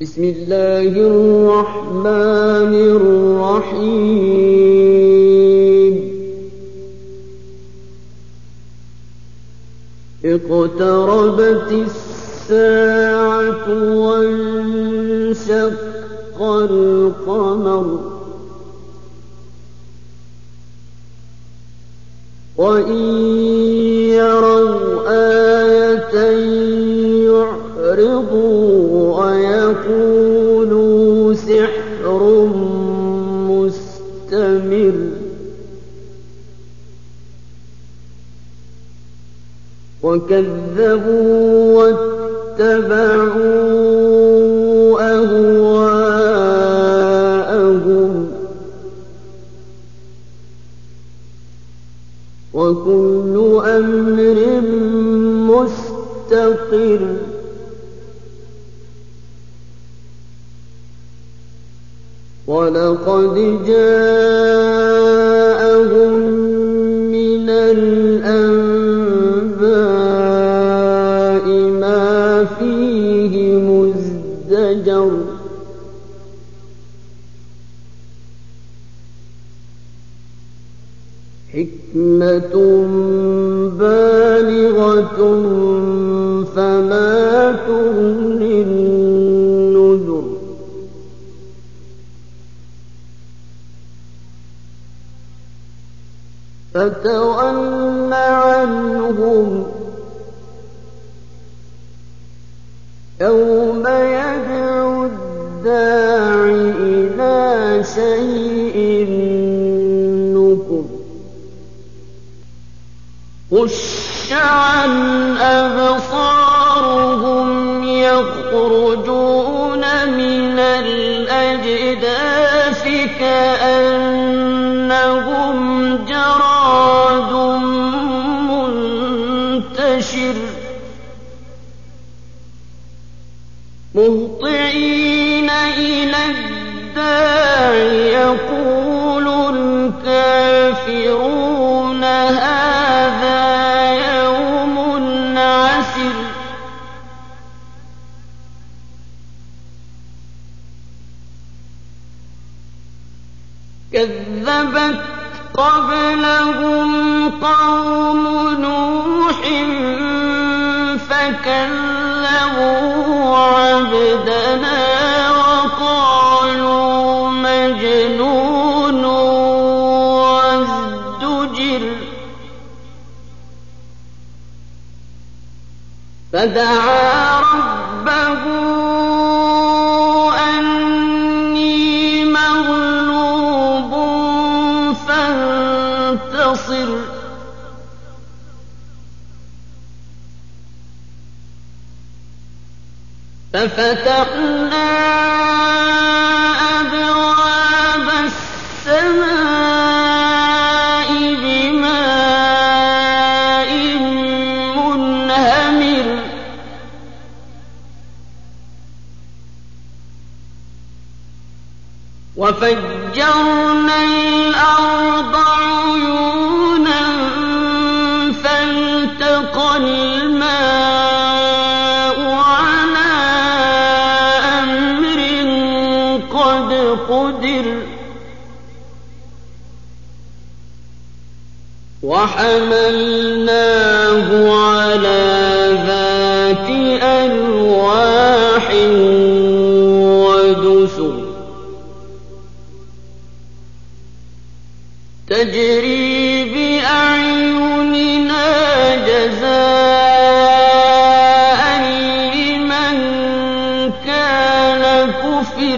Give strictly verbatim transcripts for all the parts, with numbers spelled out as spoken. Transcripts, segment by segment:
بسم الله الرحمن الرحيم اقتربت الساعة وانشق القمر وإن يروا آية يعرضوا ويقولوا سحر مستمر وكذبوا واتبعوا أهواءهم وكل أمر مستقر ولقد جاءهم من الأنباء ما فيه مزدجر حكمة بالغة فما تغني النذر فتول عنهم يوم يدعو الداع إلى شيء نكر خش عن أبصارهم يخرجون من الأجداث كأنهم جراد منتشر مهطعين إلى الداع يقول الكافرون هذا يوم عسر كذبت قبلهم قوم نوح فكذبوا عبدنا وقالوا مجنون وازدجر فدعا ربه أني مغلوب فانتصر ففتحنا أبواب السماء بماء منهمر وفجرنا الأرض عيونا فالتقى الماء على أمر قد قدر وحملناه على ذات ألواح ودسر تجري بأعيننا جزاء لمن كان كفر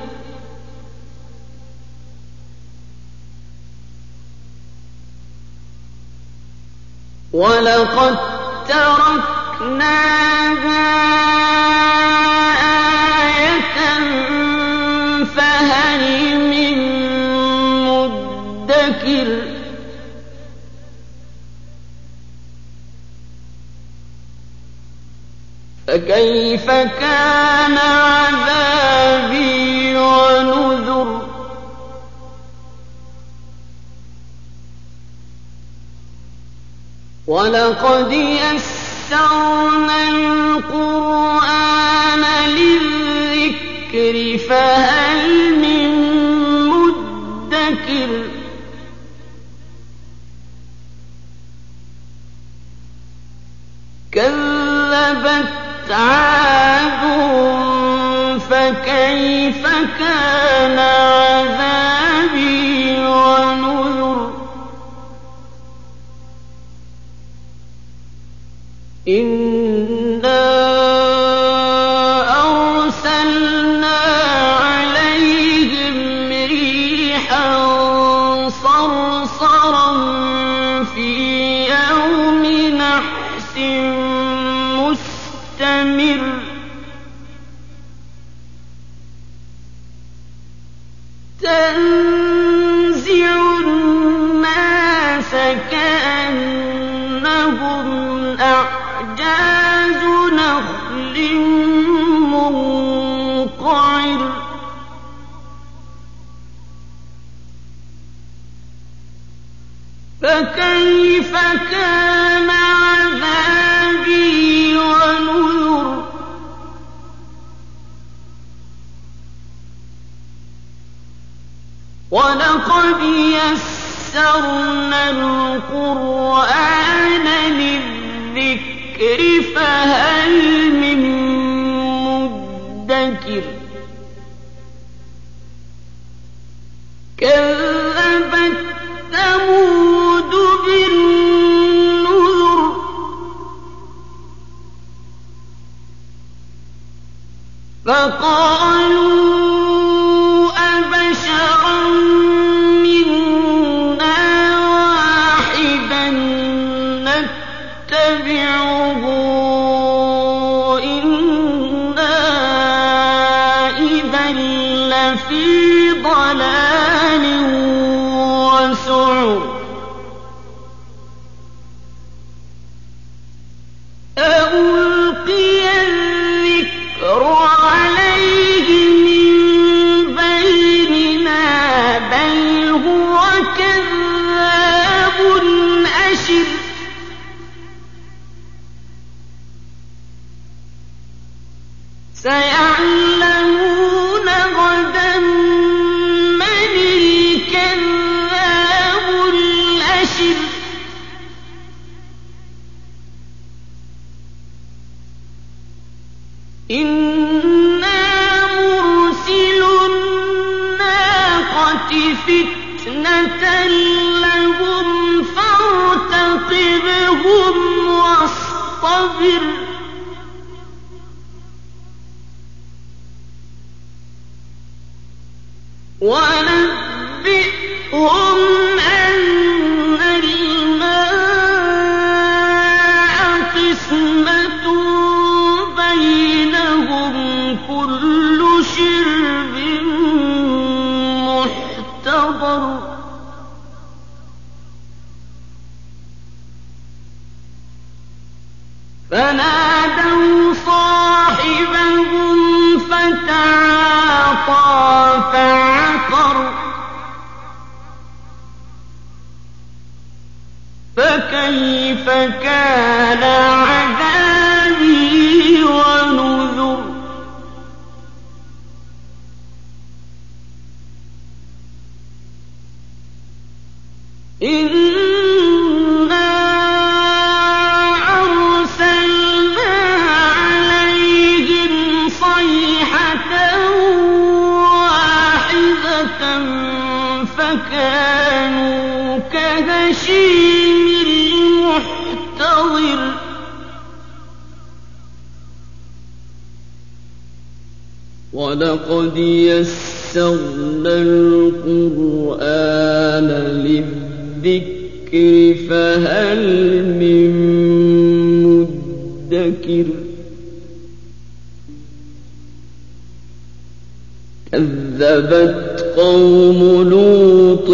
ولقد تركناها آية فهل من مدكر فكيف كان عذابي ونذر ولقد يسرنا القرآن للذكر الذكر فهل من مدكر كذبت عاد فكيف كان عذابي ونذر إنا أرسلنا عليهم ريحا صرصرا في يوم نحس مستمر تنزع الناس كأنهم أعجاز نخل منقعر فكيف كان عذابي ونذر ولقد يسرنا القرآن للذكر فهل من مدكر كذبت ثمود بالنذر فقالوا أبشرا منا واحدا نتبعه إنا إذا لفي ضلال وسعر ألقي الذكر عليه من بيننا بل هو كذاب أشر سيعلمون غدا من الكذاب الأشر إنا مرسل الناقة فتنة لهم فارتقبهم واصطبر ونبئهم أن الماء قسمة بينهم كل شرب محتضر فنادوا صاحبهم فتعاطى فعقر فكيف كان عذابي ونذر إنا أرسلنا عليهم صيحة واحدة فكانوا كهشيم المحتضر ولقد يسرنا القرآن للذكر فهل من مدكر كذبت قوم لوط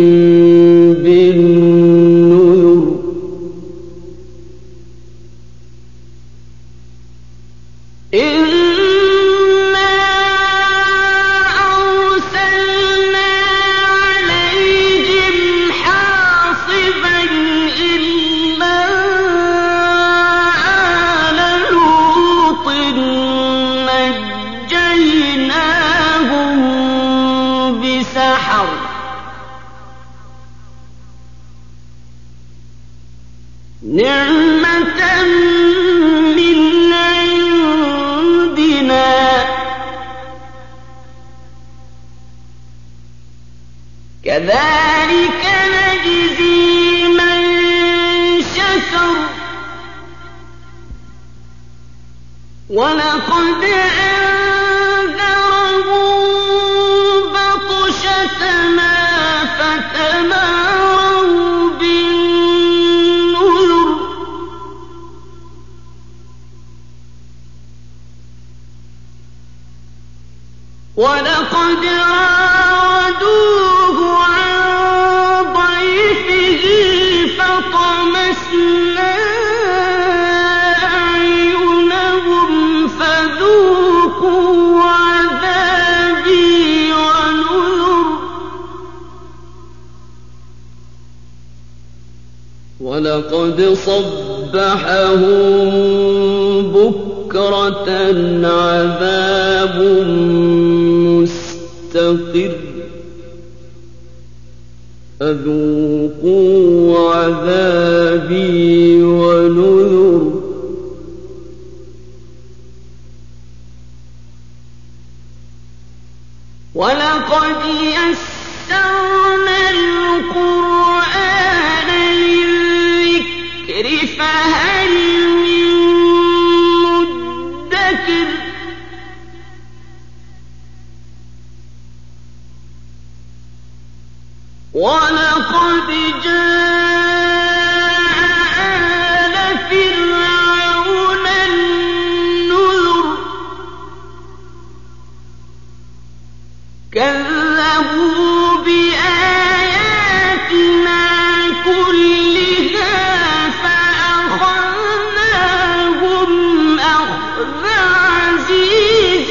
بالنذر إنا أرسلنا عليهم حاصبا إلا آل لوط نجيناهم السحر نعمة من عندنا كذلك نجزي من شكر ولقد أنذرهم بطشتنا فتماروا بالنذر ولقد راودوه عن ضيفه فطمسنا أعينهم فذوقوا عذابي ونذر ولقد صبحهم بكرة عذاب مستقر فذوقوا عذابي ونذر ولقد يسرنا القرآن للذكر فهل من مدكر ولقد جاء آل فرعون النذر كذبوا بآياتنا كلها فأخذناهم أخذ عزيز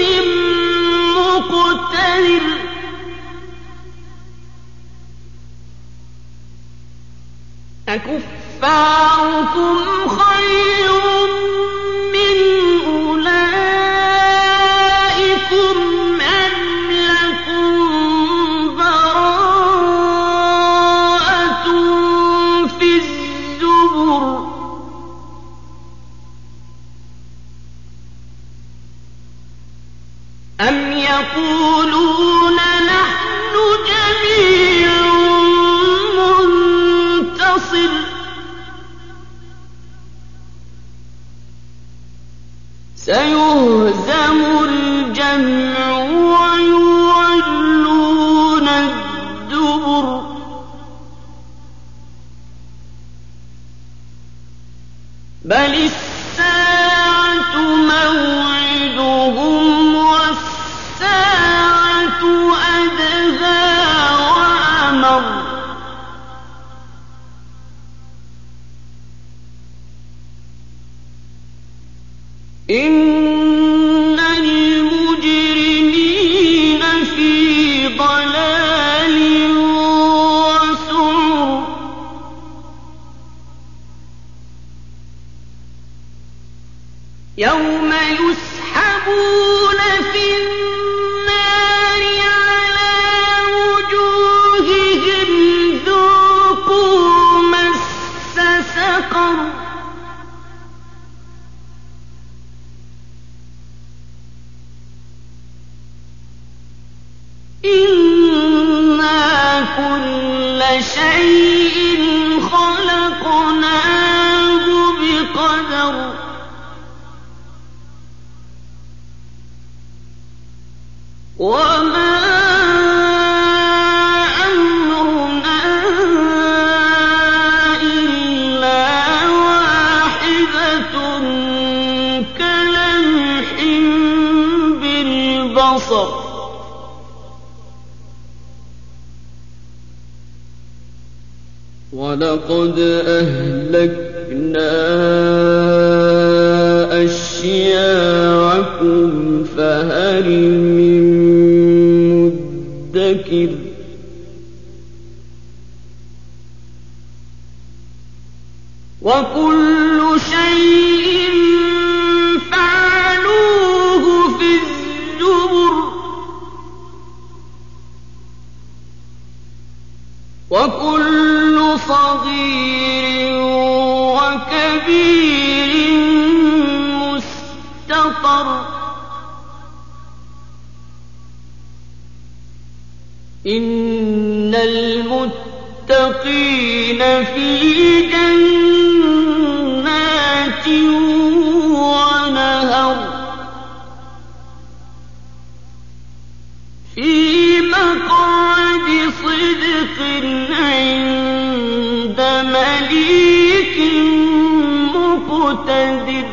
مقتدر أكفاركم خير من أولئكم أم لكم براءة في الزبر أم يقولون نحن جميع سيهزم الجمع ويولون الدبر بل الساعة موعدهم والساعة أدهى وأمر إن المجرمين في ضلال وسعر يوم يسحبون في النار على وجوههم ذوقوا مس سقر إنا كل شيء خلقناه بقدر وما أمرنا إلا واحدة كلمح بالبصر ولقد أهلكنا أشياعكم فهل من مدكر وكل شيء فعلوه في الزبر وكل صغير وكبير مستطر إن المتقين في جنات ونهر في مقعد صدق عند مليك مقتدر